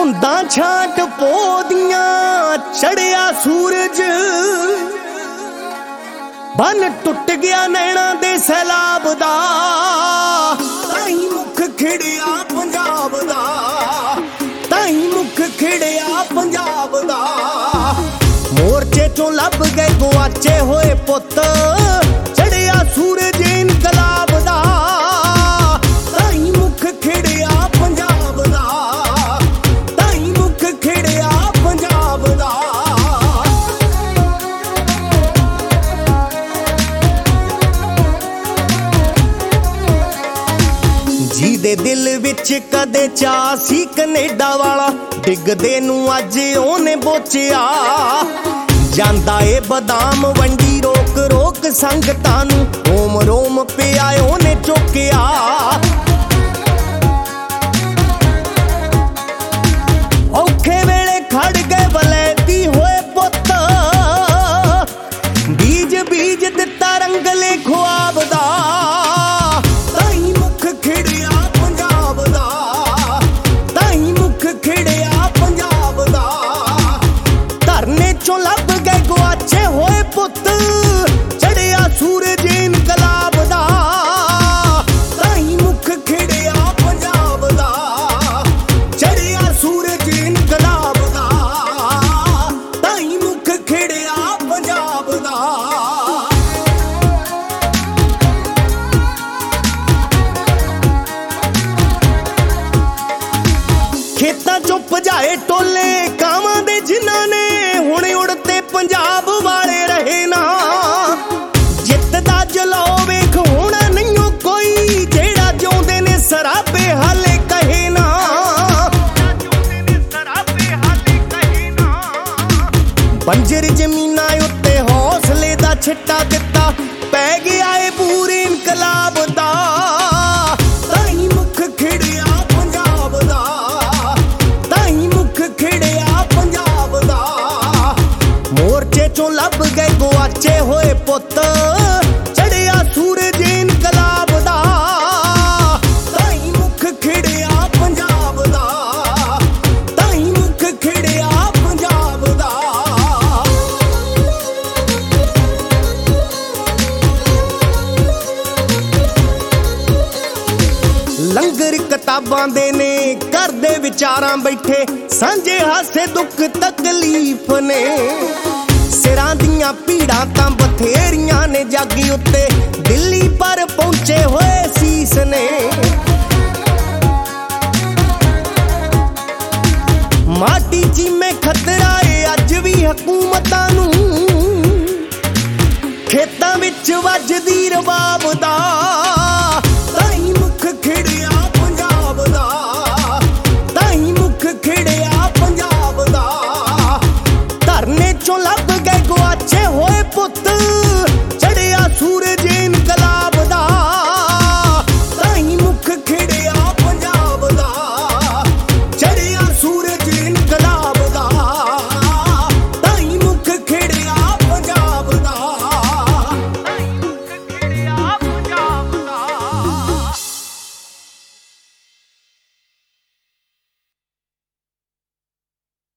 धुंदा छाट पोदियां चढ़िया सूरज बन टुट गया नैना दे सैलाब दा ताई मुख खिड़िया पंजाब दा ताई मुख खिड़िया पंजाब दा मोर्चे चों लब गए गुआचे होए पुत चढ़िया सूरज इनकलाब दा ताई मुख खिड़िया पंजाब दा ताई मुख खिड़िया पंजाब दा जी दे दिल विच कदे चा सी कनेडा वाला डिगदे नू अज ओने बोचिया ਜਾਂਦਾ ਏ बदाम वंडी रोक रोक संगतां नू रोम रोम पिया ओने चुकिया औखे वेले खड़ गए वलैती होए पुत बीज बीज दिता रंगले ख्वाब दा ताई मुख खिड़िया पंजाब दा ताई मुख खिड़िया पंजाब दा धरने चों लब गुआचे होए पुत चढ़िया सूरज इनकलाब दा ताई मुख खिड़िया पंजाब दा चढ़िया सूरज इनकलाब दा ताई मुख खिड़िया पंजाब दा खेतां चों भजाए टोले कावां दे जिन्हां ने हुणे उड़ते पंजाब वाले रहे ना जित दा जलो वेख होना नहीं कोई जेड़ा जिउंदे ने सराबे हाले कहे ना बंजर जमीनां उत्ते हौसले दा छिट्टा दिता पै गया ए पूरे इनकलाब दा ताई मुख खिड़िया पंजाब दा ताई मुख खिड़िया पंजाब दा मोर्चे चों लब गए गुआचे होए पुत चढ़िया सूरज इनकलाब दा ताई मुख खिड़िया पंजाब दा ताई मुख खिड़िया पंजाब दा लंगर किताबां दे ने घर दे विचारां बैठे सांझे हासे दुख तकलीफ ने सिरां दियां भीड़ां तां बथेरियां ने जागी उत्ते दिल्ली पर पहुंचे होए सीस ने माटी चीमे खतरा ए अज भी हकूमतां नूं खेतां विच वजदी रबाब दा